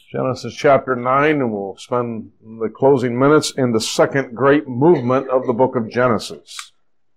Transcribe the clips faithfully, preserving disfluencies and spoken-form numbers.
Genesis chapter nine, and we'll spend the closing minutes in the second great movement of the book of Genesis.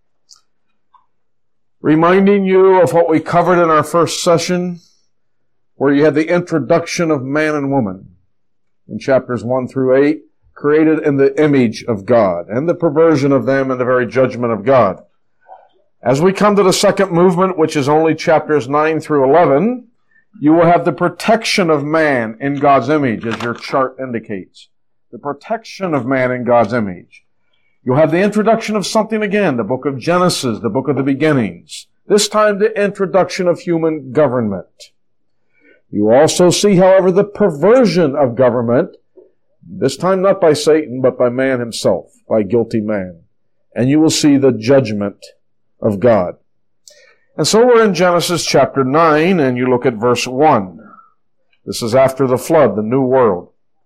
Reminding you of what we covered in our first session, where you had the introduction of man and woman in chapters one through eight, created in the image of God, and the perversion of them and the very judgment of God. As we come to the second movement, which is only chapters nine through eleven, you will have the protection of man in God's image, as your chart indicates. The protection of man in God's image. You'll have the introduction of something again, the book of Genesis, the book of the beginnings. This time, the introduction of human government. You also see, however, the perversion of government, this time not by Satan, but by man himself, by guilty man. And you will see the judgment of God. And so we're in Genesis chapter nine, and you look at verse one. This is after the flood, the new world.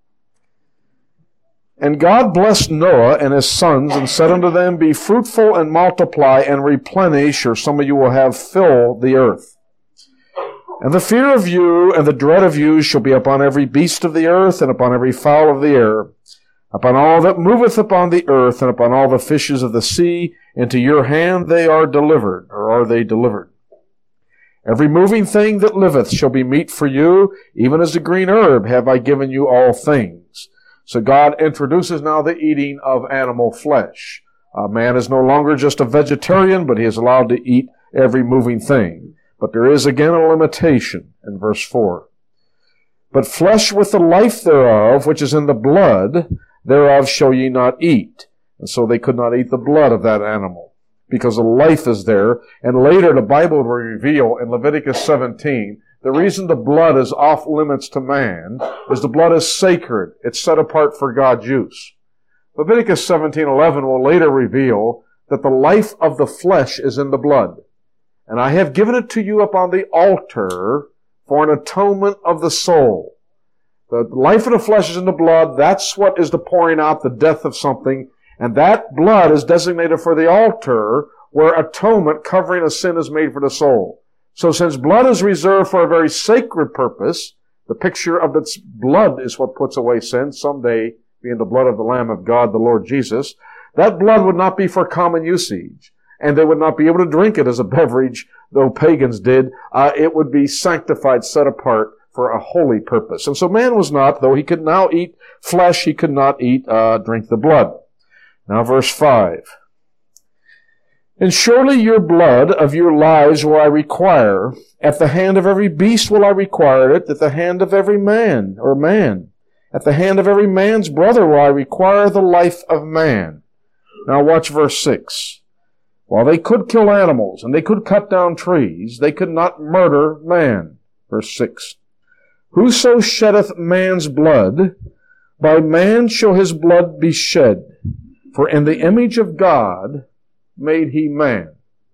And God blessed Noah and his sons, and said unto them, Be fruitful and multiply and replenish, or some of you will have fill the earth. And the fear of you and the dread of you shall be upon every beast of the earth, and upon every fowl of the air, upon all that moveth upon the earth, and upon all the fishes of the sea. Into your hand they are delivered, or are they delivered. Every moving thing that liveth shall be meat for you, even as the green herb have I given you all things. So God introduces now the eating of animal flesh. Uh, man is no longer just a vegetarian, but he is allowed to eat every moving thing. But there is again a limitation in verse four. But flesh with the life thereof, which is in the blood, thereof shall ye not eat. And so they could not eat the blood of that animal, because the life is there. And later the Bible will reveal in Leviticus seventeen, the reason the blood is off limits to man is the blood is sacred. It's set apart for God's use. Leviticus seventeen eleven will later reveal that the life of the flesh is in the blood. And I have given it to you upon the altar for an atonement of the soul. The life of the flesh is in the blood. That's what is the pouring out, the death of something. And that blood is designated for the altar where atonement covering a sin is made for the soul. So since blood is reserved for a very sacred purpose, the picture of its blood is what puts away sin, someday being the blood of the Lamb of God, the Lord Jesus, that blood would not be for common usage. And they would not be able to drink it as a beverage, though pagans did. Uh, it would be sanctified, set apart for a holy purpose. And so man was not, though he could now eat flesh, he could not eat, uh, drink the blood. Now verse five. And surely your blood of your lives will I require. At the hand of every beast will I require it. At the hand of every man, or man. At the hand of every man's brother will I require the life of man. Now watch verse six. While they could kill animals, and they could cut down trees, they could not murder man. Verse six. Whoso sheddeth man's blood, by man shall his blood be shed. For in the image of God made he man.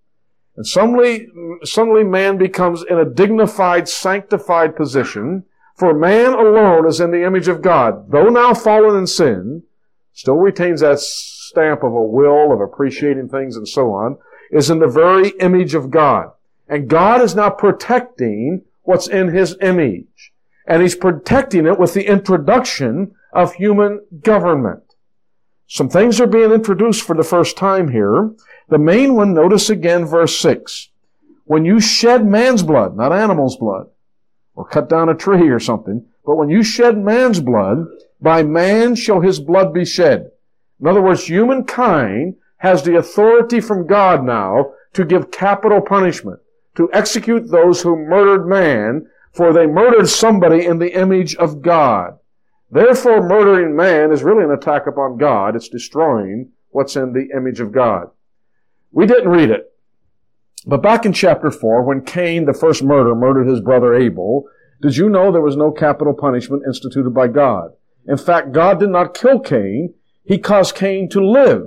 And suddenly, suddenly man becomes in a dignified, sanctified position, for man alone is in the image of God. Though now fallen in sin, still retains that stamp of a will, of appreciating things and so on, is in the very image of God. And God is now protecting what's in his image. And he's protecting it with the introduction of human government. Some things are being introduced for the first time here. The main one, notice again verse six. When you shed man's blood, not animal's blood, or cut down a tree or something, but when you shed man's blood, by man shall his blood be shed. In other words, humankind has the authority from God now to give capital punishment, to execute those who murdered man, for they murdered somebody in the image of God. Therefore, murdering man is really an attack upon God. It's destroying what's in the image of God. We didn't read it. But back in chapter four, when Cain, the first murderer, murdered his brother Abel, did you know there was no capital punishment instituted by God? In fact, God did not kill Cain. He caused Cain to live.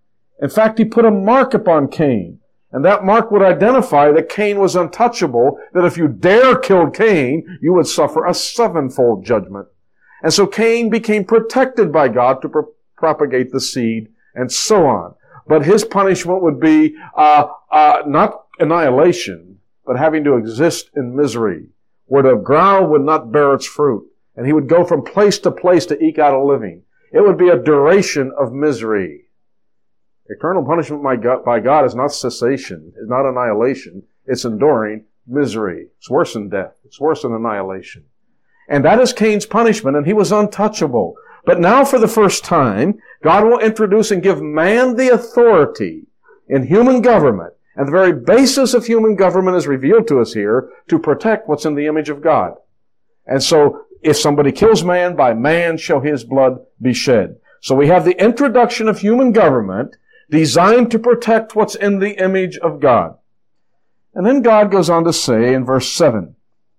In fact, he put a mark upon Cain. And that mark would identify that Cain was untouchable, that if you dare kill Cain, you would suffer a sevenfold judgment. And so Cain became protected by God to pro- propagate the seed and so on. But his punishment would be uh, uh, not annihilation, but having to exist in misery, where the ground would not bear its fruit, and he would go from place to place to eke out a living. It would be a duration of misery. Eternal punishment by God is not cessation, is not annihilation. It's enduring misery. It's worse than death. It's worse than annihilation. And that is Cain's punishment, and he was untouchable. But now for the first time, God will introduce and give man the authority in human government. And the very basis of human government is revealed to us here to protect what's in the image of God. And so, if somebody kills man, by man shall his blood be shed. So we have the introduction of human government designed to protect what's in the image of God. And then God goes on to say in verse seven,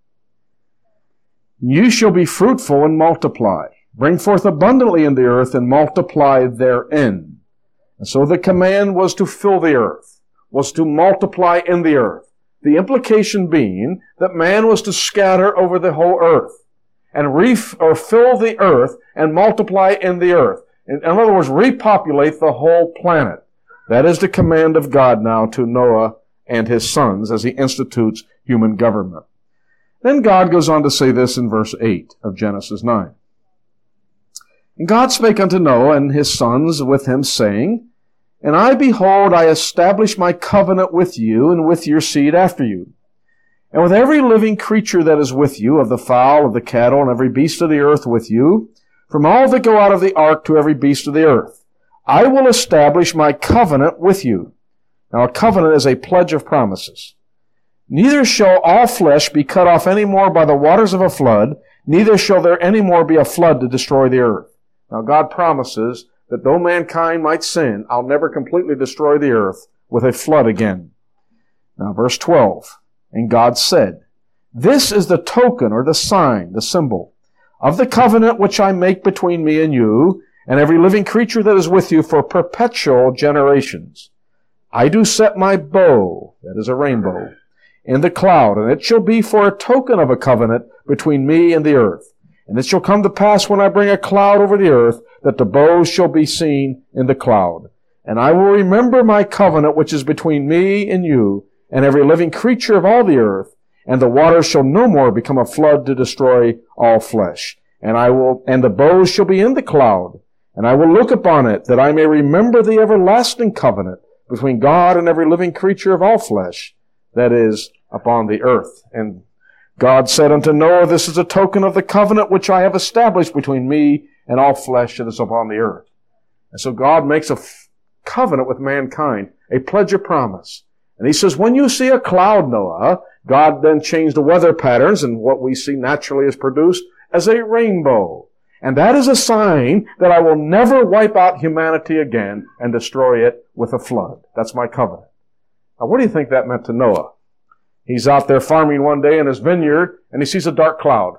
you shall be fruitful and multiply. Bring forth abundantly in the earth and multiply therein. And so the command was to fill the earth, was to multiply in the earth. The implication being that man was to scatter over the whole earth and ref- or fill the earth and multiply in the earth. In other words, repopulate the whole planet. That is the command of God now to Noah and his sons as he institutes human government. Then God goes on to say this in verse eight of Genesis nine. And God spake unto Noah and his sons with him, saying, and I, behold, I establish my covenant with you and with your seed after you, and with every living creature that is with you, of the fowl, of the cattle, and every beast of the earth with you, from all that go out of the ark to every beast of the earth. I will establish my covenant with you. Now, a covenant is a pledge of promises. Neither shall all flesh be cut off any more by the waters of a flood, neither shall there any more be a flood to destroy the earth. Now, God promises that though mankind might sin, I'll never completely destroy the earth with a flood again. Now, verse twelve. And God said, this is the token or the sign, the symbol, of the covenant which I make between me and you, and every living creature that is with you for perpetual generations. I do set my bow, that is a rainbow, in the cloud, and it shall be for a token of a covenant between me and the earth. And it shall come to pass when I bring a cloud over the earth, that the bow shall be seen in the cloud. And I will remember my covenant which is between me and you, and every living creature of all the earth, and the waters shall no more become a flood to destroy all flesh. And I will, and the bow shall be in the cloud, and I will look upon it, that I may remember the everlasting covenant between God and every living creature of all flesh, that is, upon the earth. And God said unto Noah, this is a token of the covenant which I have established between me and all flesh that is upon the earth. And so God makes a f- covenant with mankind, a pledge of promise. And he says, when you see a cloud, Noah, God then changed the weather patterns, and what we see naturally is produced as a rainbow. And that is a sign that I will never wipe out humanity again and destroy it with a flood. That's my covenant. Now, what do you think that meant to Noah? He's out there farming one day in his vineyard, and he sees a dark cloud.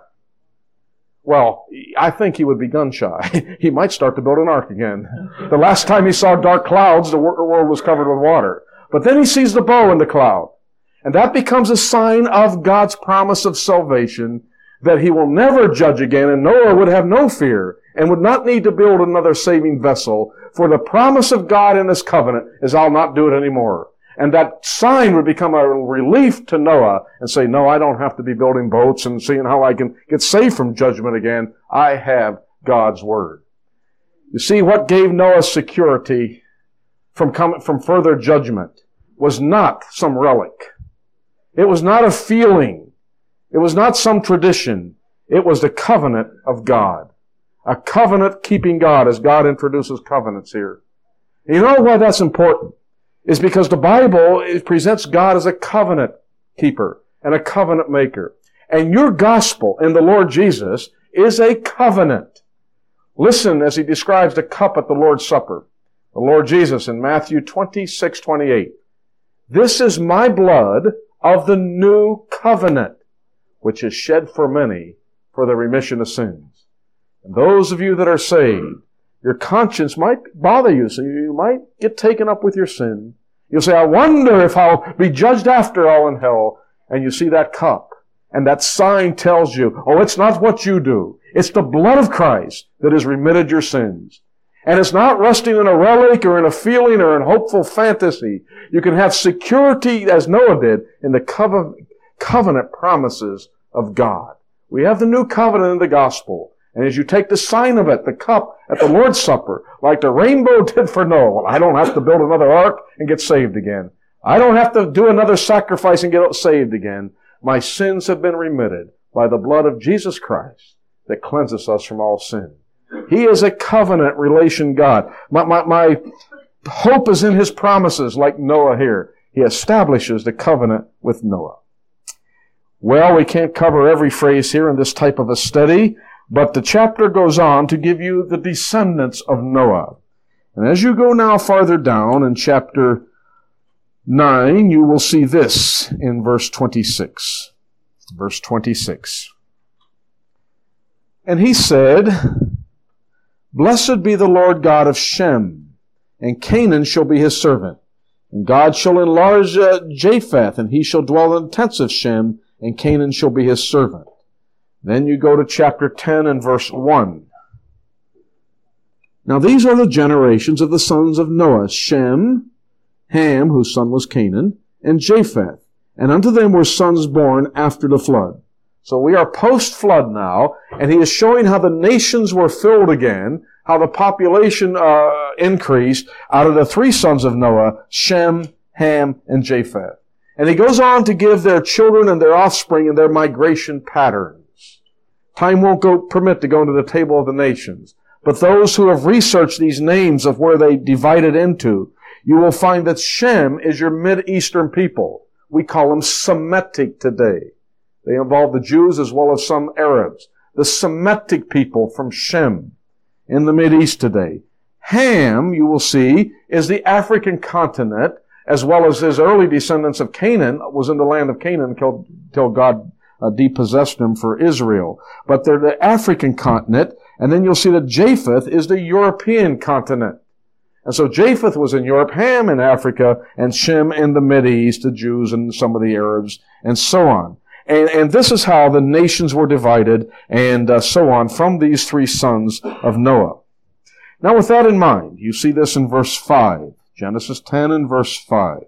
Well, I think he would be gun shy. He might start to build an ark again. The last time he saw dark clouds, the world was covered with water. But then he sees the bow in the cloud. And that becomes a sign of God's promise of salvation, that he will never judge again, and Noah would have no fear and would not need to build another saving vessel, for the promise of God in this covenant is, I'll not do it anymore. And that sign would become a relief to Noah and say, no, I don't have to be building boats and seeing how I can get saved from judgment again. I have God's Word. You see, what gave Noah security from coming, from further judgment was not some relic. It was not a feeling. It was not some tradition. It was the covenant of God. A covenant-keeping God, as God introduces covenants here. And you know why that's important? Is because the Bible it presents God as a covenant keeper and a covenant maker. And your gospel in the Lord Jesus is a covenant. Listen as he describes the cup at the Lord's Supper. The Lord Jesus in Matthew twenty-six twenty-eight. This is my blood of the new covenant, which is shed for many for the remission of sins. And those of you that are saved, your conscience might bother you, so you might get taken up with your sin. You'll say, I wonder if I'll be judged after all in hell. And you see that cup, and that sign tells you, oh, it's not what you do. It's the blood of Christ that has remitted your sins. And it's not resting in a relic or in a feeling or in hopeful fantasy. You can have security, as Noah did, in the covenant promises of God. We have the new covenant in the gospel. And as you take the sign of it, the cup at the Lord's Supper, like the rainbow did for Noah, well, I don't have to build another ark and get saved again. I don't have to do another sacrifice and get saved again. My sins have been remitted by the blood of Jesus Christ that cleanses us from all sin. He is a covenant relation God. My, my, my hope is in His promises, like Noah here. He establishes the covenant with Noah. Well, we can't cover every phrase here in this type of a study, but the chapter goes on to give you the descendants of Noah. And as you go now farther down in chapter nine, you will see this in verse twenty-six. Verse twenty-six. And he said, Blessed be the Lord God of Shem, and Canaan shall be his servant. And God shall enlarge uh, Japheth, and he shall dwell in the tents of Shem, and Canaan shall be his servant. Then you go to chapter ten and verse one. Now these are the generations of the sons of Noah, Shem, Ham, whose son was Canaan, and Japheth. And unto them were sons born after the flood. So we are post-flood now, and he is showing how the nations were filled again, how the population uh, increased out of the three sons of Noah, Shem, Ham, and Japheth. And he goes on to give their children and their offspring and their migration patterns. Time won't go permit to go into the table of the nations. But those who have researched these names of where they divided into, you will find that Shem is your Mid-Eastern people. We call them Semitic today. They involve the Jews as well as some Arabs. The Semitic people from Shem in the Mideast today. Ham, you will see, is the African continent, as well as his early descendants of Canaan was in the land of Canaan until God uh, depossessed them for Israel. But they're the African continent, and then you'll see that Japheth is the European continent. And so Japheth was in Europe, Ham in Africa, and Shem in the Mideast, the Jews and some of the Arabs, and so on. And, and this is how the nations were divided, and uh, so on, from these three sons of Noah. Now with that in mind, you see this in verse five. Genesis ten and verse five.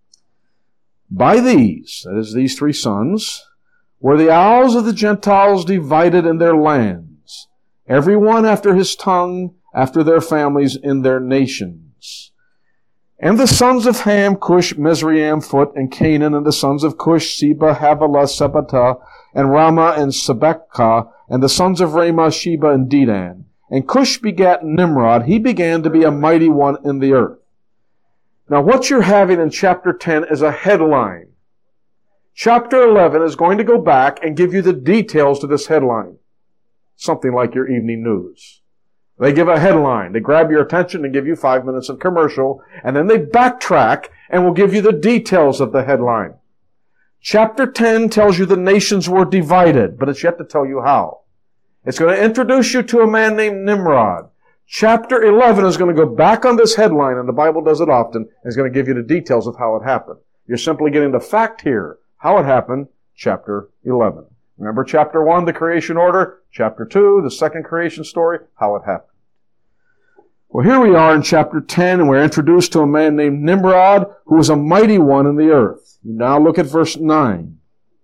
By these, that is these three sons, were the isles of the Gentiles divided in their lands, every one after his tongue, after their families in their nations. And the sons of Ham, Cush, Mizraim, Phut, and Canaan, and the sons of Cush, Seba, Havilah, Sabata, and Ramah, and Sabekah, and the sons of Ramah, Sheba, and Dedan. And Cush begat Nimrod. He began to be a mighty one in the earth. Now what you're having in chapter ten is a headline. Chapter eleven is going to go back and give you the details to this headline. Something like your evening news. They give a headline. They grab your attention and give you five minutes of commercial, and then they backtrack and will give you the details of the headline. Chapter ten tells you the nations were divided, but it's yet to tell you how. It's going to introduce you to a man named Nimrod. Chapter eleven is going to go back on this headline, and the Bible does it often, and is going to give you the details of how it happened. You're simply getting the fact here, how it happened, chapter eleven. Remember chapter one, the creation order? Chapter two, the second creation story, how it happened. Well, here we are in chapter ten, and we're introduced to a man named Nimrod, who was a mighty one in the earth. You now look at verse nine.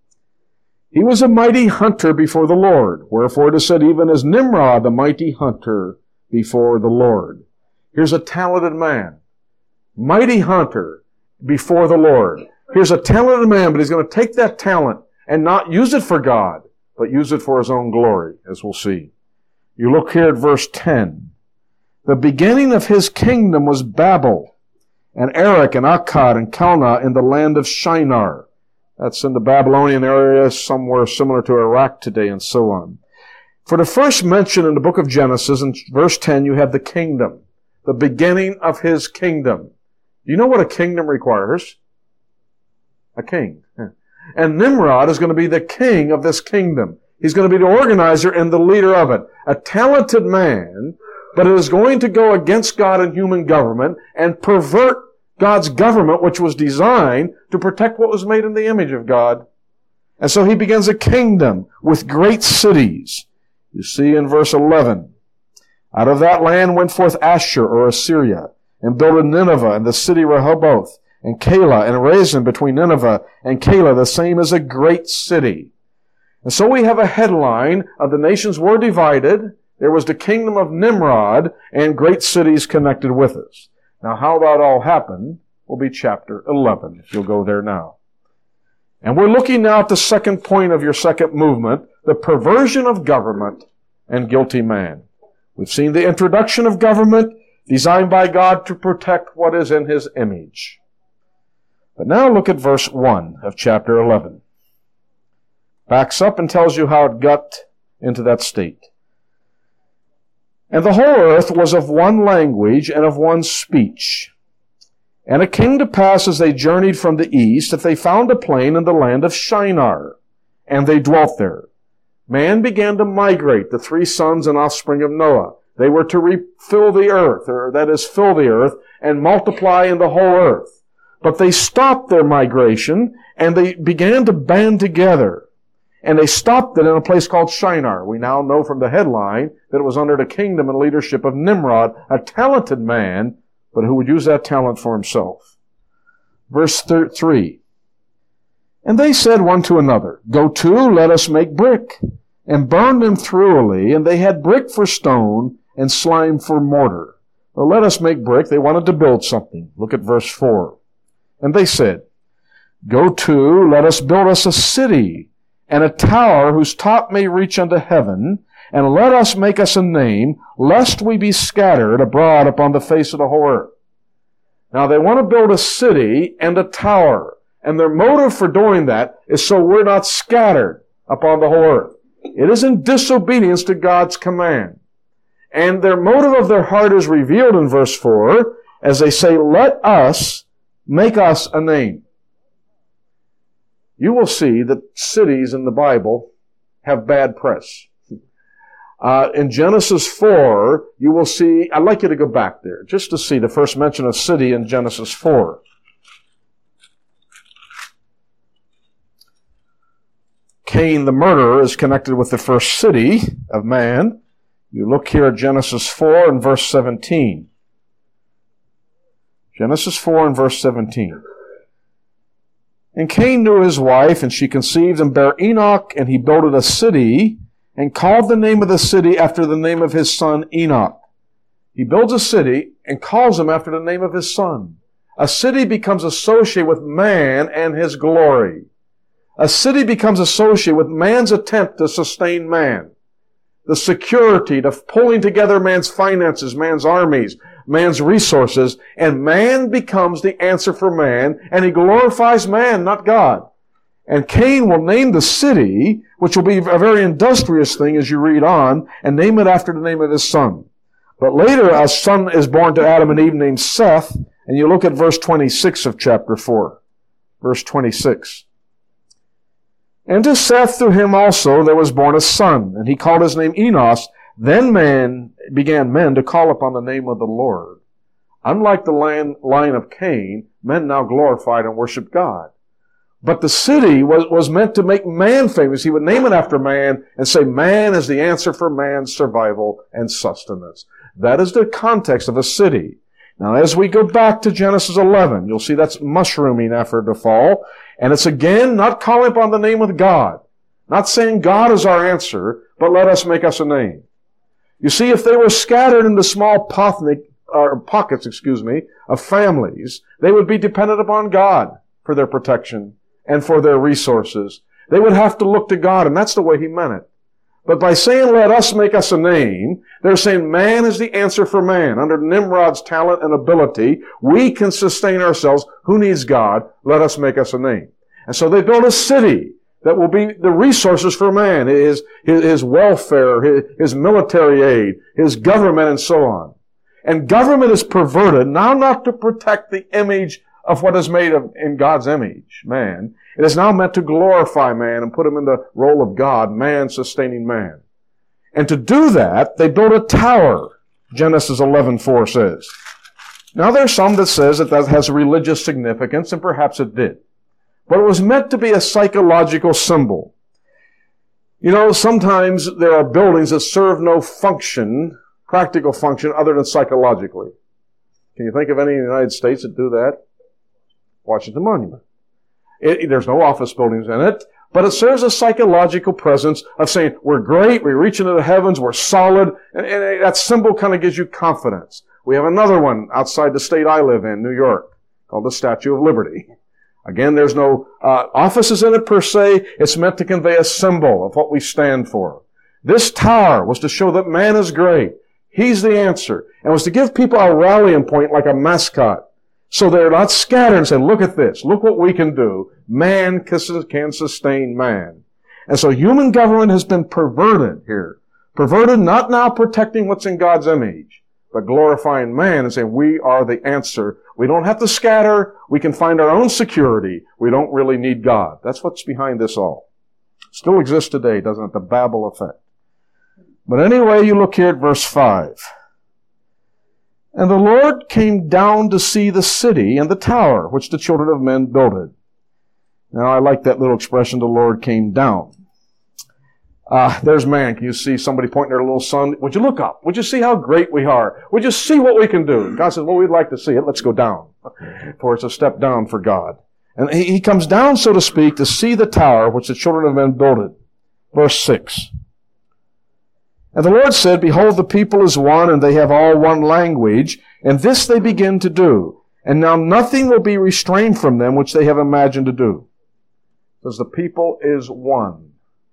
He was a mighty hunter before the Lord. Wherefore it is said, even as Nimrod, the mighty hunter before the Lord. Here's a talented man. Mighty hunter before the Lord. Here's a talented man, but he's going to take that talent and not use it for God, but use it for his own glory, as we'll see. You look here at verse ten. The beginning of his kingdom was Babel, and Erech, and Akkad, and Calneh in the land of Shinar. That's in the Babylonian area, somewhere similar to Iraq today, and so on. For the first mention in the book of Genesis, in verse ten, you have the kingdom. The beginning of his kingdom. Do you know what a kingdom requires? A king. And Nimrod is going to be the king of this kingdom. He's going to be the organizer and the leader of it. A talented man, but it is going to go against God and human government and pervert God's government, which was designed to protect what was made in the image of God. And so he begins a kingdom with great cities. You see in verse eleven, out of that land went forth Ashur, or Assyria, and built Nineveh, and the city Rehoboth, and Calah, and Rezin between Nineveh and Calah, the same as a great city. And And so we have a headline of the nations were divided. There was the kingdom of Nimrod and great cities connected with us. Now how that all happened will be chapter eleven, if you'll go there now. And we're looking now at the second point of your second movement, the perversion of government and guilty man. We've seen the introduction of government designed by God to protect what is in His image. But now look at verse one of chapter eleven. Backs up and tells you how it got into that state. And the whole earth was of one language and of one speech. And it came to pass as they journeyed from the east that they found a plain in the land of Shinar, and they dwelt there. Man began to migrate, the three sons and offspring of Noah. They were to refill the earth, or that is, fill the earth, and multiply in the whole earth. But they stopped their migration, and they began to band together. And they stopped it in a place called Shinar. We now know from the headline that it was under the kingdom and leadership of Nimrod, a talented man, but who would use that talent for himself. Verse three. And they said one to another, Go to, let us make brick, and burn them thoroughly. And they had brick for stone, and slime for mortar. Well, let us make brick. They wanted to build something. Look at verse four. And they said, Go to, let us build us a city, and a tower whose top may reach unto heaven, and let us make us a name, lest we be scattered abroad upon the face of the whole earth. Now they want to build a city and a tower, and their motive for doing that is so we're not scattered upon the whole earth. It is in disobedience to God's command. And their motive of their heart is revealed in verse four, as they say, Let us make us a name. You will see that cities in the Bible have bad press. Uh, in Genesis four, you will see, I'd like you to go back there, just to see the first mention of city in Genesis four. Cain, the murderer, is connected with the first city of man. You look here at Genesis four and verse seventeen. Genesis four and verse seventeen. And Cain knew his wife, and she conceived and bare Enoch, and he builded a city, and called the name of the city after the name of his son Enoch. He builds a city and calls him after the name of his son. A city becomes associated with man and his glory. A city becomes associated with man's attempt to sustain man. The security, the pulling together man's finances, man's armies, man's resources, and man becomes the answer for man, and he glorifies man, not God. And Cain will name the city, which will be a very industrious thing as you read on, and name it after the name of his son. But later a son is born to Adam and Eve named Seth, and you look at verse twenty-six of chapter four. Verse twenty-six. And to Seth, through him also, there was born a son, and he called his name Enos. Then man began men to call upon the name of the Lord. Unlike the line, line of Cain, men now glorified and worshiped God. But the city was, was meant to make man famous. He would name it after man and say man is the answer for man's survival and sustenance. That is the context of a city. Now, as we go back to Genesis eleven, you'll see that's mushrooming after the fall. And it's again not calling upon the name of God. Not saying God is our answer, but let us make us a name. You see, if they were scattered into small pothnic, or pockets, excuse me, of families, they would be dependent upon God for their protection and for their resources. They would have to look to God, and that's the way He meant it. But by saying, let us make us a name, they're saying man is the answer for man. Under Nimrod's talent and ability, we can sustain ourselves. Who needs God? Let us make us a name. And so they built a city that will be the resources for man, his, his, his welfare, his, his military aid, his government, and so on. And government is perverted, now not to protect the image of what is made of, in God's image, man. It is now meant to glorify man and put him in the role of God, man sustaining man. And to do that, they built a tower, Genesis eleven four says. Now there's some that says that that has a religious significance, and perhaps it did. But it was meant to be a psychological symbol. You know, sometimes there are buildings that serve no function, practical function, other than psychologically. Can you think of any in the United States that do that? Washington Monument. It, there's no office buildings in it, But it serves a psychological presence of saying, we're great, we reach into the heavens, we're solid, and, and that symbol kind of gives you confidence. We have another one outside the state I live in, New York, called the Statue of Liberty. Again, there's no uh, offices in it per se. It's meant to convey a symbol of what we stand for. This tower was to show that man is great. He's the answer. And was to give people a rallying point like a mascot. So they're not scattered and say, look at this. Look what we can do. Man can sustain man. And so human government has been perverted here. Perverted, not now protecting what's in God's image, but glorifying man and saying, we are the answer. We don't have to scatter. We can find our own security. We don't really need God. That's what's behind this all. Still exists today, doesn't it? The Babel effect. But anyway, you look here at verse five. And the Lord came down to see the city and the tower, which the children of men builded. Now, I like that little expression, the Lord came down. Uh, there's man. Can you see somebody pointing their little son? Would you look up? Would you see how great we are? Would you see what we can do? God says, well, we'd like to see it. Let's go down. For it's a step down for God. And he, he comes down, so to speak, to see the tower, which the children of men builded. Verse six. And the Lord said, behold, the people is one, and they have all one language, and this they begin to do. And now nothing will be restrained from them which they have imagined to do. Because the people is one.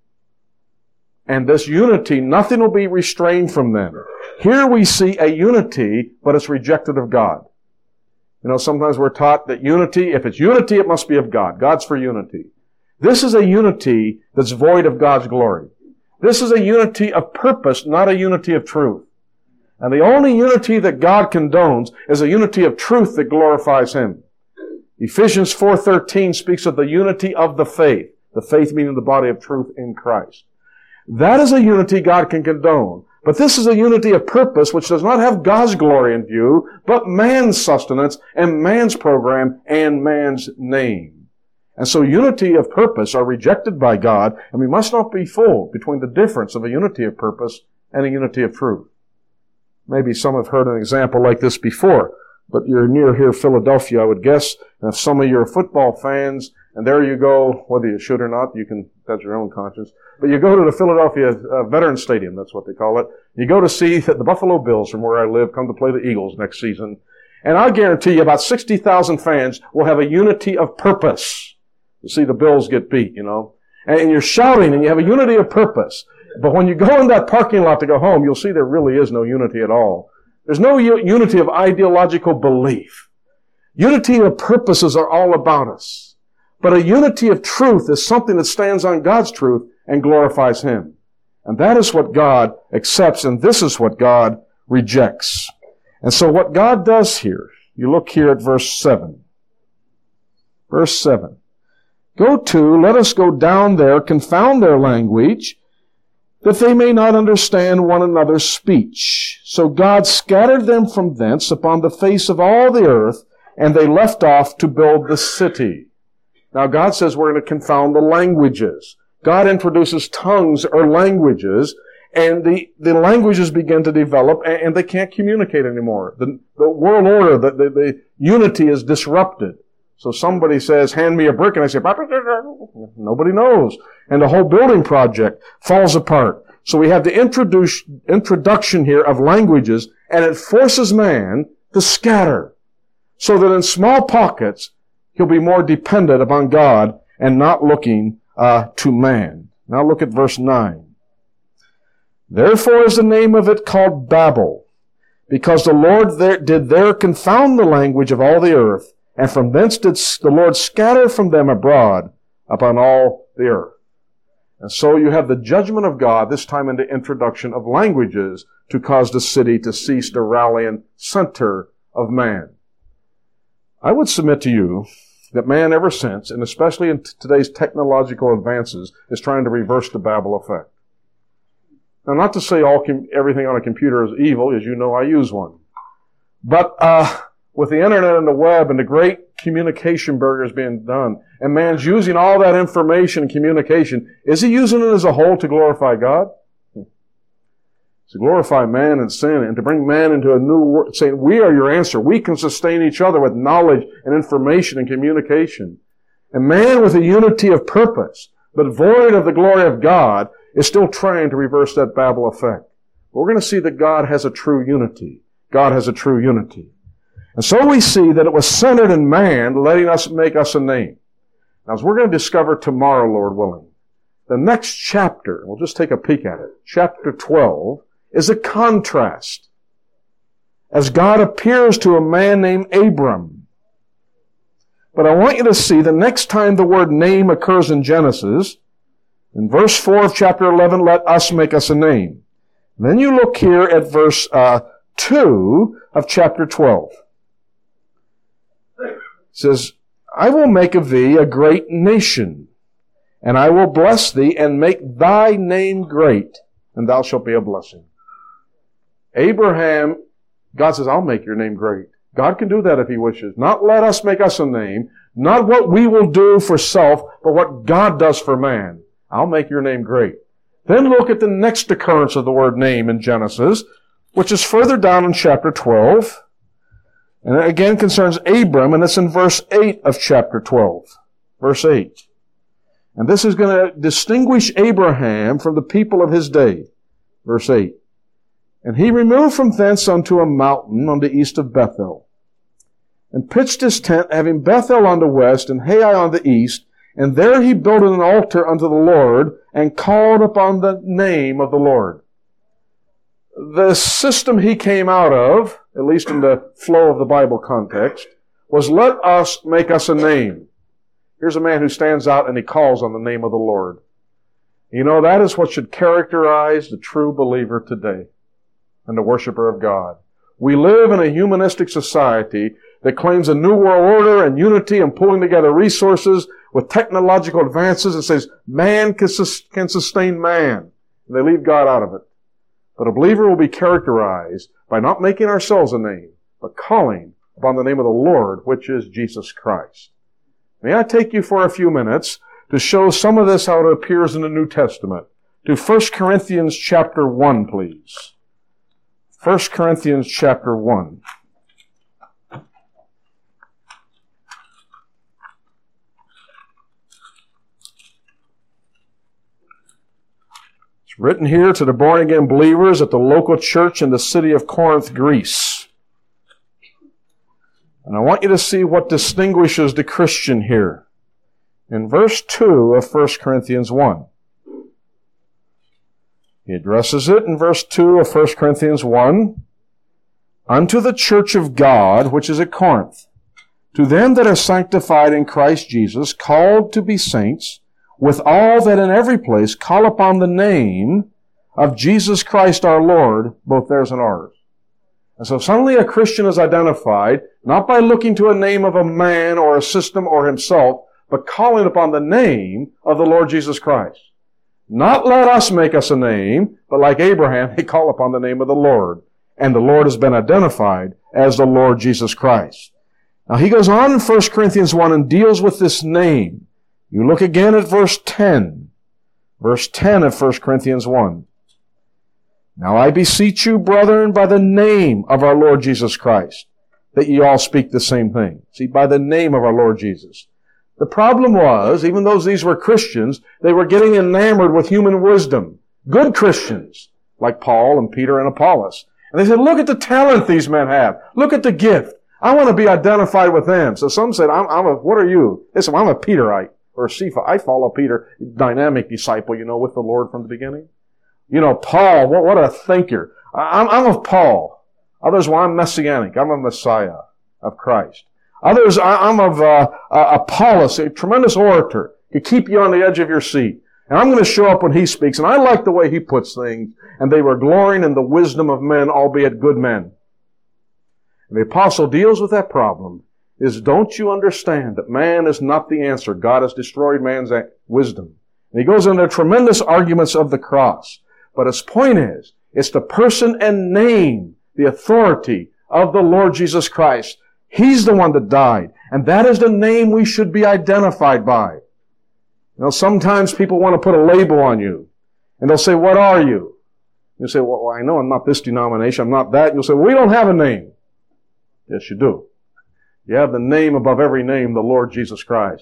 And this unity, nothing will be restrained from them. Here we see a unity, but it's rejected of God. You know, sometimes we're taught that unity, if it's unity, it must be of God. God's for unity. This is a unity that's void of God's glory. This is a unity of purpose, not a unity of truth. And the only unity that God condones is a unity of truth that glorifies Him. Ephesians four thirteen speaks of the unity of the faith. The faith meaning the body of truth in Christ. That is a unity God can condone. But this is a unity of purpose which does not have God's glory in view, but man's sustenance and man's program and man's name. And so unity of purpose are rejected by God, and we must not be fooled between the difference of a unity of purpose and a unity of truth. Maybe some have heard an example like this before, but you're near here, Philadelphia, I would guess, and if some of you are football fans, and there you go, whether you should or not, you can, that's your own conscience, but you go to the Philadelphia uh, Veterans Stadium, that's what they call it. You go to see the Buffalo Bills from where I live come to play the Eagles next season, and I guarantee you about sixty thousand fans will have a unity of purpose. You see the Bills get beat, you know. And you're shouting and you have a unity of purpose. But when you go in that parking lot to go home, you'll see there really is no unity at all. There's no u- unity of ideological belief. Unity of purposes are all about us. But a unity of truth is something that stands on God's truth and glorifies Him. And that is what God accepts, and this is what God rejects. And so what God does here, you look here at verse seven. Verse seven. Go to, let us go down there, confound their language, that they may not understand one another's speech. So God scattered them from thence upon the face of all the earth, and they left off to build the city. Now God says we're going to confound the languages. God introduces tongues or languages, and the, the languages begin to develop, and, and they can't communicate anymore. The, the world order, the, the, the unity is disrupted. So somebody says, hand me a brick, and I say, nobody knows. And the whole building project falls apart. So we have the introduce, introduction here of languages, and it forces man to scatter. So that in small pockets, he'll be more dependent upon God and not looking uh, to man. Now look at verse nine. Therefore is the name of it called Babel, because the Lord there, did there confound the language of all the earth, and from thence did the Lord scatter from them abroad upon all the earth. And so you have the judgment of God, this time in the introduction of languages, to cause the city to cease the rallying center of man. I would submit to you that man ever since, and especially in t- today's technological advances, is trying to reverse the Babel effect. Now, not to say all com- everything on a computer is evil, as you know I use one. But uh with the internet and the web and the great communication burgers being done, and man's using all that information and communication, is he using it as a whole to glorify God? To glorify man and sin, and to bring man into a new world, saying, we are your answer. We can sustain each other with knowledge and information and communication. And man with a unity of purpose, but void of the glory of God, is still trying to reverse that Babel effect. But we're going to see that God has a true unity. God has a true unity. And so we see that it was centered in man, letting us make us a name. Now, as we're going to discover tomorrow, Lord willing, the next chapter, we'll just take a peek at it, chapter twelve, is a contrast. As God appears to a man named Abram. But I want you to see the next time the word name occurs in Genesis, in verse four of chapter eleven, let us make us a name. And then you look here at verse uh, two of chapter twelve. It says, I will make of thee a great nation, and I will bless thee and make thy name great, and thou shalt be a blessing. Abraham, God says, I'll make your name great. God can do that if He wishes. Not let us make us a name, not what we will do for self, but what God does for man. I'll make your name great. Then look at the next occurrence of the word name in Genesis, which is further down in chapter twelve. And it again concerns Abram, and it's in verse eight of chapter twelve. Verse eight. And this is going to distinguish Abraham from the people of his day. Verse eight. And he removed from thence unto a mountain on the east of Bethel, and pitched his tent, having Bethel on the west, and Hai on the east, and there he built an altar unto the Lord, and called upon the name of the Lord. The system he came out of, at least in the flow of the Bible context, was let us make us a name. Here's a man who stands out and he calls on the name of the Lord. You know, that is what should characterize the true believer today and the worshiper of God. We live in a humanistic society that claims a new world order and unity and pulling together resources with technological advances and says man can, sus- can sustain man. And they leave God out of it. But a believer will be characterized by not making ourselves a name, but calling upon the name of the Lord, which is Jesus Christ. May I take you for a few minutes to show some of this how it appears in the New Testament. To First Corinthians chapter one, please. First Corinthians chapter one. It's written here to the born-again believers at the local church in the city of Corinth, Greece. And I want you to see what distinguishes the Christian here. In verse two of First Corinthians one. He addresses it in verse two of First Corinthians one. Unto the church of God, which is at Corinth, to them that are sanctified in Christ Jesus, called to be saints, with all that in every place call upon the name of Jesus Christ our Lord, both theirs and ours. And so suddenly a Christian is identified, not by looking to a name of a man or a system or himself, but calling upon the name of the Lord Jesus Christ. Not let us make us a name, but like Abraham, they call upon the name of the Lord. And the Lord has been identified as the Lord Jesus Christ. Now he goes on in First Corinthians one and deals with this name. You look again at verse ten. Verse ten of First Corinthians one. Now I beseech you, brethren, by the name of our Lord Jesus Christ, that ye all speak the same thing. See, by the name of our Lord Jesus. The problem was, even though these were Christians, they were getting enamored with human wisdom. Good Christians, like Paul and Peter and Apollos. And they said, look at the talent these men have. Look at the gift. I want to be identified with them. So some said, I'm, I'm a, what are you? They said, well, I'm a Peterite or a Cephas. I follow Peter, dynamic disciple, you know, with the Lord from the beginning. You know, Paul, what, what a thinker. I'm, I'm of Paul. Others, well, I'm Messianic. I'm a Messiah of Christ. Others, I'm of uh, uh, Apollos, a tremendous orator. He keep you on the edge of your seat. And I'm going to show up when he speaks. And I like the way he puts things. And they were glorying in the wisdom of men, albeit good men. And the apostle deals with that problem. Is don't you understand that man is not the answer? God has destroyed man's wisdom. And he goes into tremendous arguments of the cross. But his point is, it's the person and name, the authority of the Lord Jesus Christ. He's the one that died. And that is the name we should be identified by. You know, sometimes people want to put a label on you. And they'll say, what are you? You say, well, I know I'm not this denomination, I'm not that. You'll say, well, we don't have a name. Yes, you do. You have the name above every name, the Lord Jesus Christ.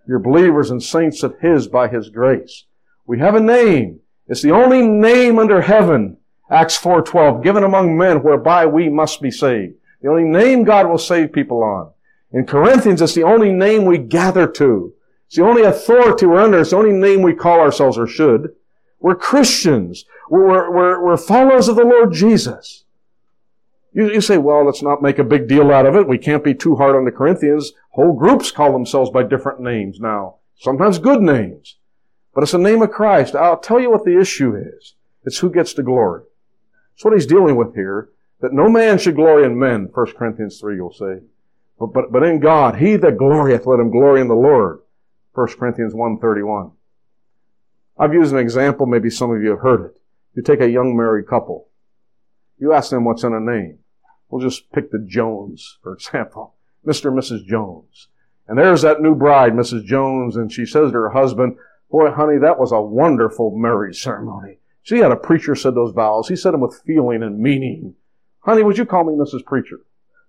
You're believers and saints of His by His grace. We have a name. It's the only name under heaven, Acts four twelve, given among men whereby we must be saved. The only name God will save people on. In Corinthians, it's the only name we gather to. It's the only authority we're under. It's the only name we call ourselves, or should. We're Christians. We're, we're, we're followers of the Lord Jesus. You, you say, well, let's not make a big deal out of it. We can't be too hard on the Corinthians. Whole groups call themselves by different names now. Sometimes good names. But it's the name of Christ. I'll tell you what the issue is. It's who gets the glory. That's what he's dealing with here. That no man should glory in men, First Corinthians three will say. But, but, but in God, he that glorieth, let him glory in the Lord, First Corinthians one thirty-one. I've used an example, maybe some of you have heard it. You take a young married couple. You ask them what's in a name. We'll just pick the Jones, for example. Mister and Missus Jones. And there's that new bride, Missus Jones, and she says to her husband, boy, honey, that was a wonderful marriage ceremony. She had a preacher said those vows. He said them with feeling and meaning. Honey, would you call me Missus Preacher?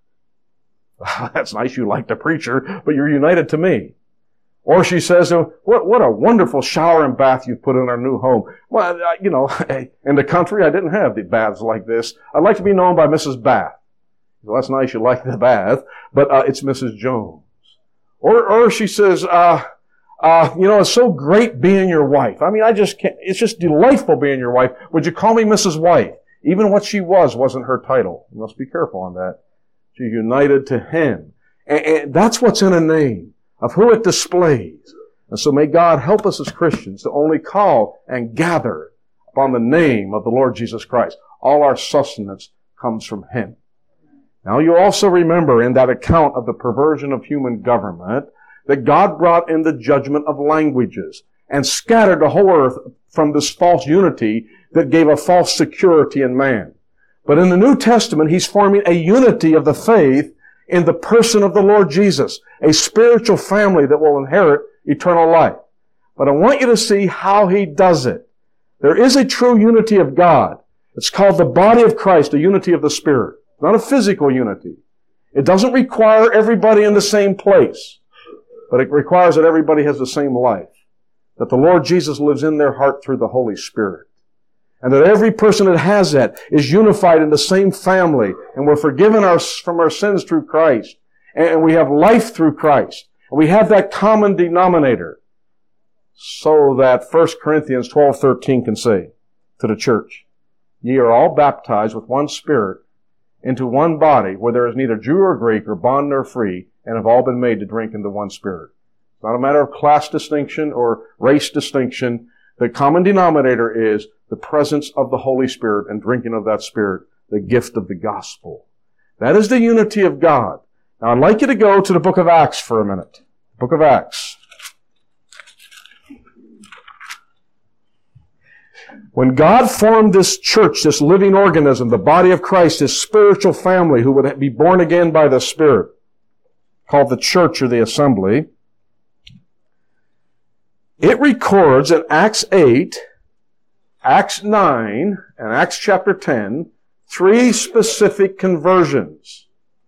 That's nice, you like the preacher, but you're united to me. Or she says, what, what a wonderful shower and bath you've put in our new home. Well, you know, in the country, I didn't have the baths like this. I'd like to be known by Missus Bath. Well, that's nice, you like the bath, but uh, it's Missus Jones. Or, or she says, uh, uh, you know, it's so great being your wife. I mean, I just can't, it's just delightful being your wife. Would you call me Missus Wife? Even what she was wasn't her title. You must be careful on that. She's united to him. And, and that's what's in a name, of who it displays. And so may God help us as Christians to only call and gather upon the name of the Lord Jesus Christ. All our sustenance comes from Him. Now you also remember in that account of the perversion of human government that God brought in the judgment of languages and scattered the whole earth from this false unity that gave a false security in man. But in the New Testament, He's forming a unity of the faith in the person of the Lord Jesus, a spiritual family that will inherit eternal life. But I want you to see how He does it. There is a true unity of God. It's called the body of Christ, a unity of the Spirit. Not a physical unity. It doesn't require everybody in the same place, but it requires that everybody has the same life, that the Lord Jesus lives in their heart through the Holy Spirit, and that every person that has that is unified in the same family, and we're forgiven our, from our sins through Christ, and we have life through Christ, and we have that common denominator, so that First Corinthians twelve thirteen can say to the church, ye are all baptized with one Spirit into one body, where there is neither Jew or Greek or bond nor free, and have all been made to drink into one Spirit. It's not a matter of class distinction or race distinction. The common denominator is the presence of the Holy Spirit and drinking of that Spirit, the gift of the gospel. That is the unity of God. Now I'd like you to go to the book of Acts for a minute. Book of Acts. When God formed this church, this living organism, the body of Christ, this spiritual family who would be born again by the Spirit, called the church or the assembly, it records in Acts eight, Acts nine, and Acts chapter ten, three specific conversions.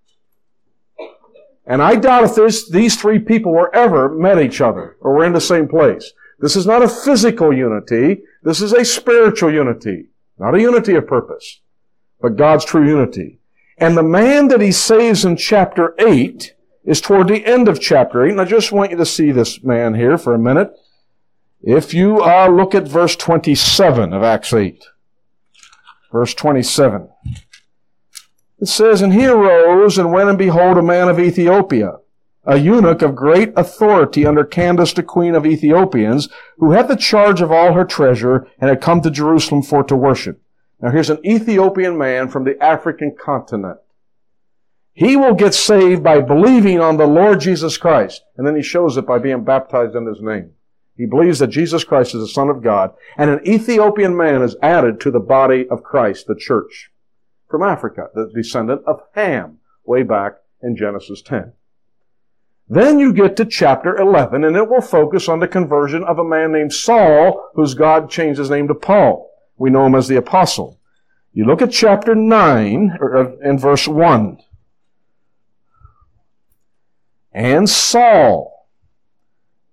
And I doubt if this, these three people were ever met each other or were in the same place. This is not a physical unity. This is a spiritual unity. Not a unity of purpose, but God's true unity. And the man that He saves in chapter eight is toward the end of chapter eight. And I just want you to see this man here for a minute. If you uh, look at verse twenty-seven of Acts eight. Verse twenty-seven. It says, and he arose and went, and behold, a man of Ethiopia, a eunuch of great authority under Candace, the queen of Ethiopians, who had the charge of all her treasure, and had come to Jerusalem for to worship. Now here's an Ethiopian man from the African continent. He will get saved by believing on the Lord Jesus Christ. And then he shows it by being baptized in His name. He believes that Jesus Christ is the Son of God. And an Ethiopian man is added to the body of Christ, the church, from Africa, the descendant of Ham, way back in Genesis ten. Then you get to chapter eleven, and it will focus on the conversion of a man named Saul, whose God changed his name to Paul. We know him as the apostle. You look at chapter nine, and verse one. And Saul,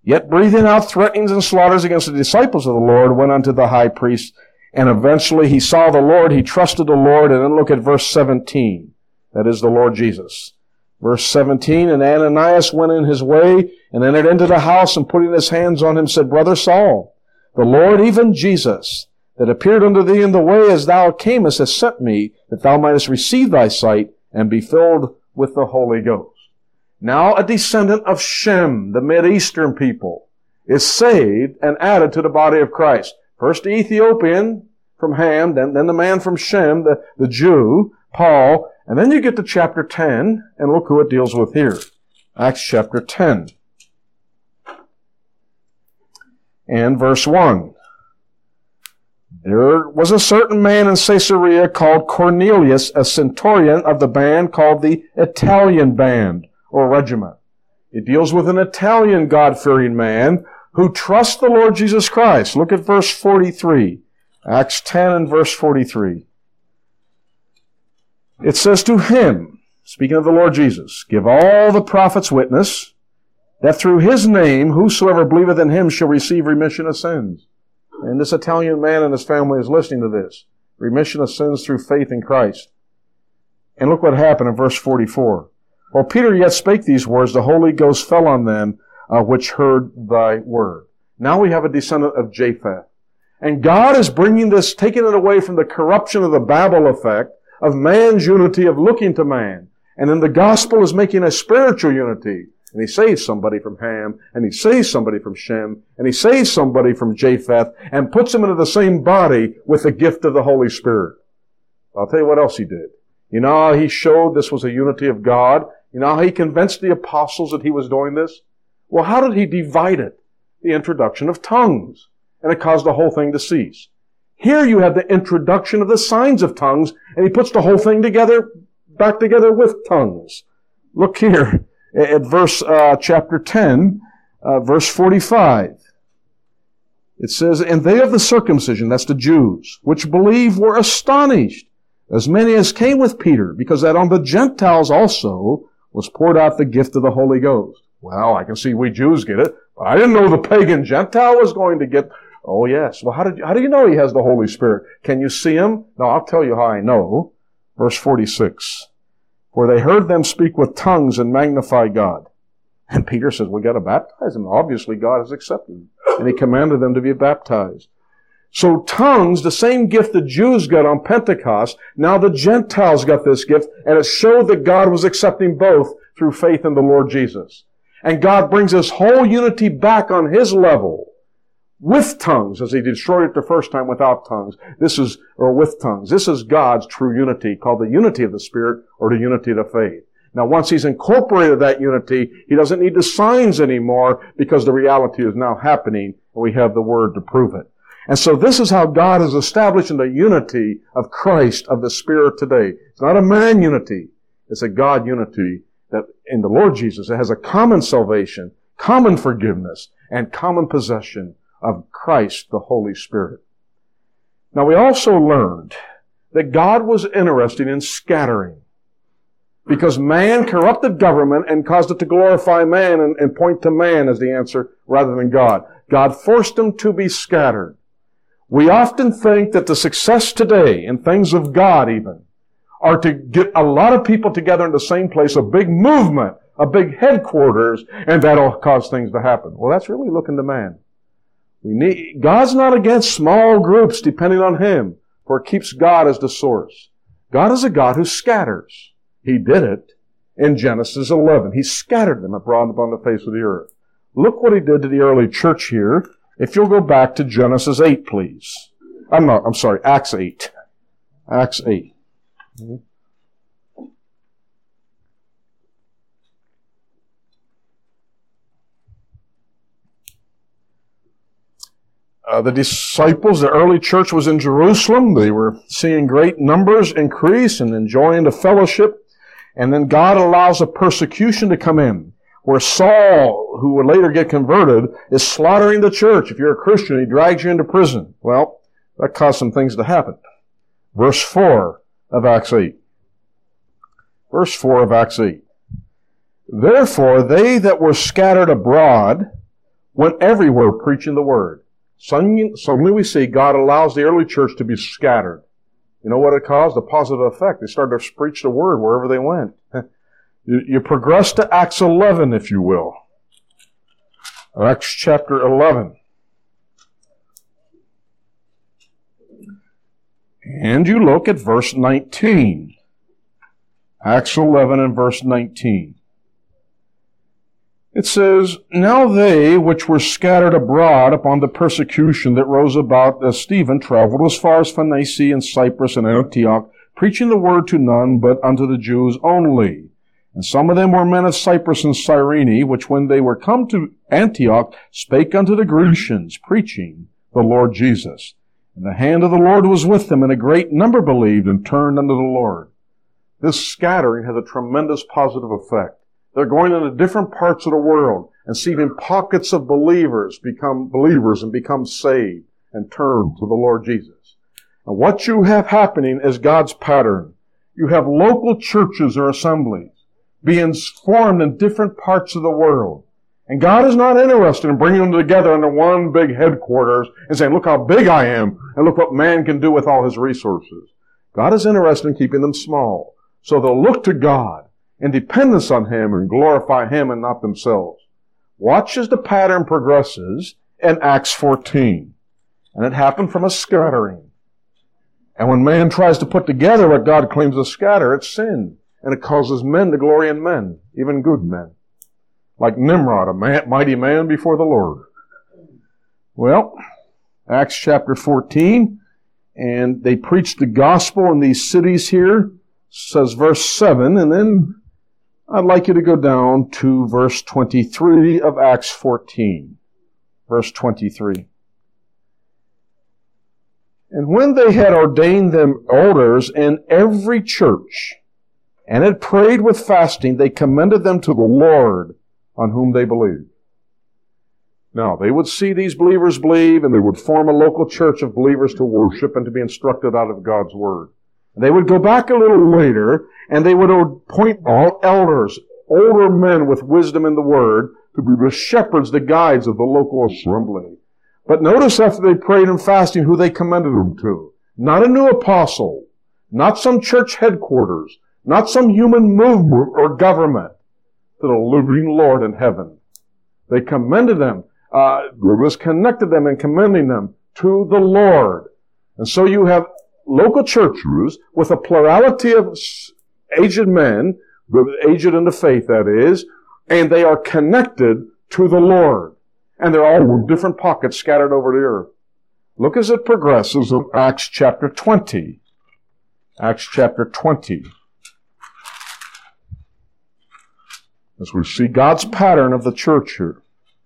Yet breathing out threatenings and slaughters against the disciples of the Lord, went unto the high priest, and eventually he saw the Lord, he trusted the Lord, and then look at verse seventeen. That is the Lord Jesus. Verse seventeen, and Ananias went in his way, and entered into the house, and putting his hands on him, said, Brother Saul, the Lord, even Jesus, that appeared unto thee in the way as thou camest, has sent me, that thou mightest receive thy sight, and be filled with the Holy Ghost. Now a descendant of Shem, the Mid-Eastern people, is saved and added to the body of Christ. First the Ethiopian from Ham, then, then the man from Shem, the, the Jew, Paul, and then you get to chapter ten, and look who it deals with here. Acts chapter ten. And verse one. There was a certain man in Caesarea called Cornelius, a centurion of the band called the Italian band, or regiment. It deals with an Italian God-fearing man who trusts the Lord Jesus Christ. Look at verse forty-three. Acts ten and verse forty-three. It says to him, speaking of the Lord Jesus, give all the prophets witness that through his name whosoever believeth in him shall receive remission of sins. And this Italian man and his family is listening to this. Remission of sins through faith in Christ. And look what happened in verse forty-four. While Peter yet spake these words, the Holy Ghost fell on them uh, which heard thy word. Now we have a descendant of Japheth. And God is bringing this, taking it away from the corruption of the Babel effect, of man's unity of looking to man. And then the gospel is making a spiritual unity. And he saves somebody from Ham, and he saves somebody from Shem, and he saves somebody from Japheth, and puts them into the same body with the gift of the Holy Spirit. I'll tell you what else he did. You know how he showed this was a unity of God? You know how he convinced the apostles that he was doing this? Well, how did he divide it? The introduction of tongues. And it caused the whole thing to cease. Here you have the introduction of the signs of tongues, and he puts the whole thing together, back together with tongues. Look here at verse, uh, chapter ten, uh, verse forty-five. It says, and they of the circumcision, that's the Jews, which believe were astonished, as many as came with Peter, because that on the Gentiles also was poured out the gift of the Holy Ghost. Well, I can see we Jews get it. I didn't know the pagan Gentile was going to get. Oh yes. Well, how did you, how do you know he has the Holy Spirit? Can you see him? No, I'll tell you how I know. Verse forty-six. For they heard them speak with tongues and magnify God. And Peter says, we got to baptize them. Obviously, God has accepted them. And he commanded them to be baptized. So tongues, the same gift the Jews got on Pentecost, now the Gentiles got this gift, and it showed that God was accepting both through faith in the Lord Jesus. And God brings this whole unity back on His level with tongues, as He destroyed it the first time without tongues. This is, or with tongues. This is God's true unity, called the unity of the Spirit, or the unity of the faith. Now, once He's incorporated that unity, He doesn't need the signs anymore, because the reality is now happening, and we have the Word to prove it. And so this is how God is establishing the unity of Christ, of the Spirit today. It's not a man unity. It's a God unity that in the Lord Jesus, it has a common salvation, common forgiveness, and common possession of Christ, the Holy Spirit. Now we also learned that God was interested in scattering, because man corrupted government and caused it to glorify man and, and point to man as the answer rather than God. God forced them to be scattered. We often think that the success today in things of God even are to get a lot of people together in the same place, a big movement, a big headquarters, and that'll cause things to happen. Well, that's really looking to man. We need, God's not against small groups depending on Him, for it keeps God as the source. God is a God who scatters. He did it in Genesis eleven. He scattered them abroad upon the face of the earth. Look what He did to the early church here. If you'll go back to Genesis eight, please. I'm not, I'm sorry, Acts eight. Acts eight. Uh, the disciples, the early church was in Jerusalem. They were seeing great numbers increase and enjoying the fellowship. And then God allows a persecution to come in, where Saul, who would later get converted, is slaughtering the church. If you're a Christian, he drags you into prison. Well, that caused some things to happen. Verse four of Acts eight. Verse four of Acts eight. Therefore, they that were scattered abroad went everywhere preaching the word. Suddenly, suddenly we see God allows the early church to be scattered. You know what it caused? A positive effect. They started to preach the word wherever they went. you, you progress to Acts eleven, if you will. Acts chapter eleven. And you look at verse nineteen. Acts eleven and verse nineteen. It says, Now they which were scattered abroad upon the persecution that rose about as Stephen traveled as far as Phoenicia and Cyprus and Antioch, preaching the word to none but unto the Jews only. And some of them were men of Cyprus and Cyrene, which when they were come to Antioch, spake unto the Grecians, preaching the Lord Jesus. And the hand of the Lord was with them, and a great number believed and turned unto the Lord. This scattering has a tremendous positive effect. They're going into different parts of the world and seeing pockets of believers become believers and become saved and turn to the Lord Jesus. And what you have happening is God's pattern. You have local churches or assemblies being formed in different parts of the world. And God is not interested in bringing them together under one big headquarters and saying, look how big I am and look what man can do with all his resources. God is interested in keeping them small. So they'll look to God in dependence on Him and glorify Him and not themselves. Watch as the pattern progresses in Acts fourteen. And it happened from a scattering. And when man tries to put together what God claims to scatter, it's sin. And it causes men to glory in men, even good men. Like Nimrod, a man, mighty man before the Lord. Well, Acts chapter fourteen, and they preached the gospel in these cities here, says verse seven, and then I'd like you to go down to verse twenty-three of Acts fourteen. Verse twenty-three. And when they had ordained them elders in every church, and had prayed with fasting, they commended them to the Lord, on whom they believed. Now, they would see these believers believe, and they would form a local church of believers to worship and to be instructed out of God's Word. And they would go back a little later, and they would appoint all elders, older men with wisdom in the Word, to be the shepherds, the guides of the local assembly. But notice after they prayed and fasting who they commended them to. Not a new apostle, not some church headquarters, not some human movement or government, to the living Lord in heaven. They commended them, uh, was connected them and commending them to the Lord. And so you have local churches with a plurality of aged men, aged in the faith that is, and they are connected to the Lord. And they're all in different pockets scattered over the earth. Look as it progresses in Acts chapter twenty. Acts chapter twenty. As we see God's pattern of the church here.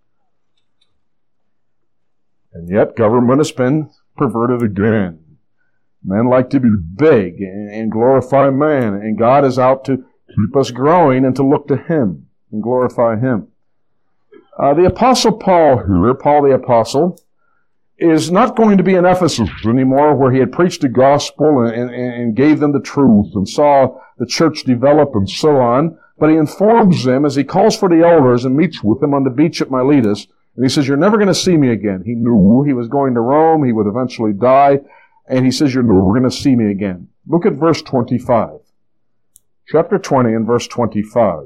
And yet government has been perverted again. Men like to be big and glorify man, and God is out to keep us growing and to look to Him and glorify Him. Uh, the Apostle Paul here, Paul the Apostle, is not going to be in Ephesus anymore where he had preached the gospel and, and, and gave them the truth and saw the church develop and so on. But he informs them as he calls for the elders and meets with them on the beach at Miletus. And he says, you're never going to see me again. He knew he was going to Rome. He would eventually die. And he says, you're never going to see me again. Look at verse twenty-five. Chapter twenty and verse twenty-five.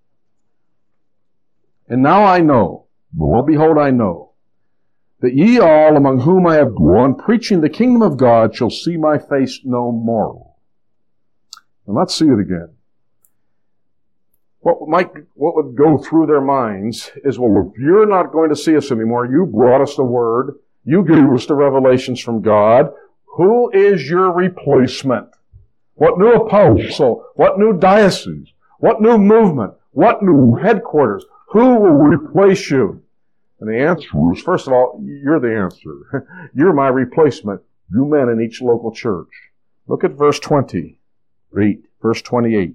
And now I know, well, behold, I know, that ye all among whom I have gone, preaching the kingdom of God, shall see my face no more. And let's see it again. What might, what would go through their minds is, well, if you're not going to see us anymore, you brought us the Word, you gave us the revelations from God, who is your replacement? What new apostle? What new diocese? What new movement? What new headquarters? Who will replace you? And the answer is, first of all, you're the answer. You're my replacement, you men in each local church. Look at verse twenty-eight, verse twenty-eight.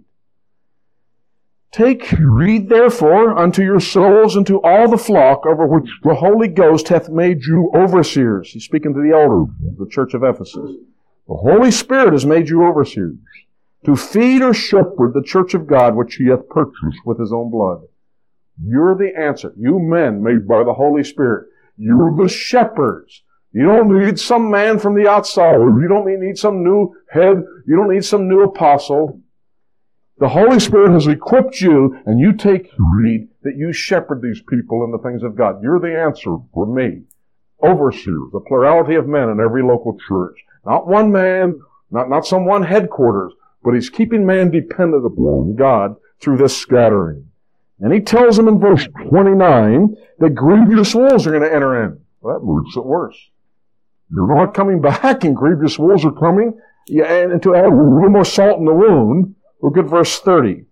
Take heed therefore unto your souls and to all the flock over which the Holy Ghost hath made you overseers. He's speaking to the elders of the church of Ephesus. The Holy Spirit has made you overseers to feed or shepherd the church of God which He hath purchased with His own blood. You're the answer. You men made by the Holy Spirit. You're the shepherds. You don't need some man from the outside. You don't need some new head. You don't need some new apostle. The Holy Spirit has equipped you, and you take heed that you shepherd these people in the things of God. You're the answer for me. Overseers, the plurality of men in every local church. Not one man, not, not some one headquarters, but he's keeping man dependent upon God through this scattering. And he tells them in verse twenty-nine that grievous wolves are going to enter in. Well, that makes it worse. You're not coming back, and grievous wolves are coming. Yeah, and, and to add a little more salt in the wound, look at verse thirty.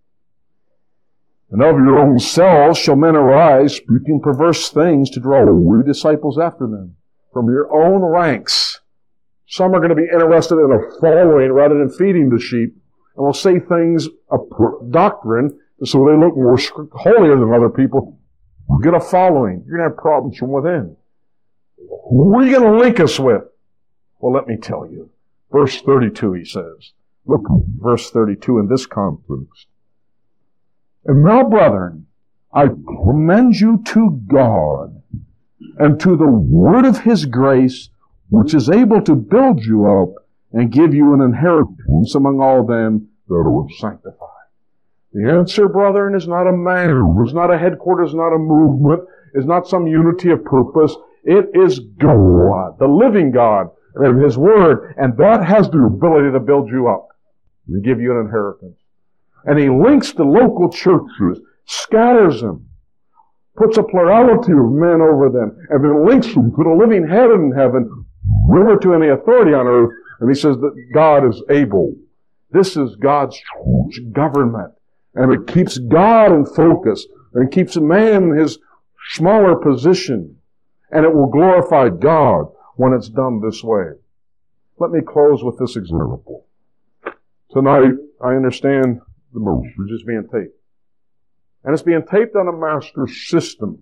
And of your own selves shall men arise, speaking perverse things to draw away disciples after them. From your own ranks. Some are going to be interested in a following rather than feeding the sheep, and will say things of doctrine so they look more holier than other people. You get a following. You're going to have problems from within. Who are you going to link us with? Well, let me tell you. Verse thirty-two, he says. Look at verse thirty-two in this context. And now, brethren, I commend you to God and to the word of His grace, which is able to build you up and give you an inheritance among all them that are sanctified. The answer, brethren, is not a man, is not a headquarters, not a movement, is not some unity of purpose. It is God, the living God, and His Word, and that has the ability to build you up and give you an inheritance. And He links the local churches, scatters them, puts a plurality of men over them, and then links them to the living head in heaven, never to any authority on earth, and He says that God is able. This is God's government. And it keeps God in focus, and it keeps man in his smaller position, and it will glorify God when it's done this way. Let me close with this example. Tonight, I understand the message is being taped. And it's being taped on a master system.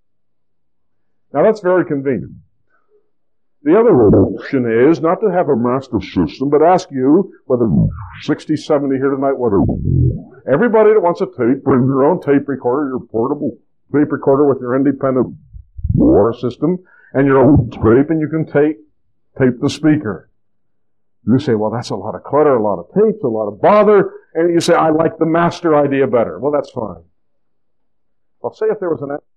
Now that's very convenient. The other option is not to have a master system, but ask you, whether sixty, seventy here tonight, whatever. Everybody that wants a tape, bring your own tape recorder, your portable tape recorder with your independent water system, and your own tape, and you can tape, tape the speaker. You say, well, that's a lot of clutter, a lot of tapes, a lot of bother, and you say, I like the master idea better. Well, that's fine. Well, say if there was an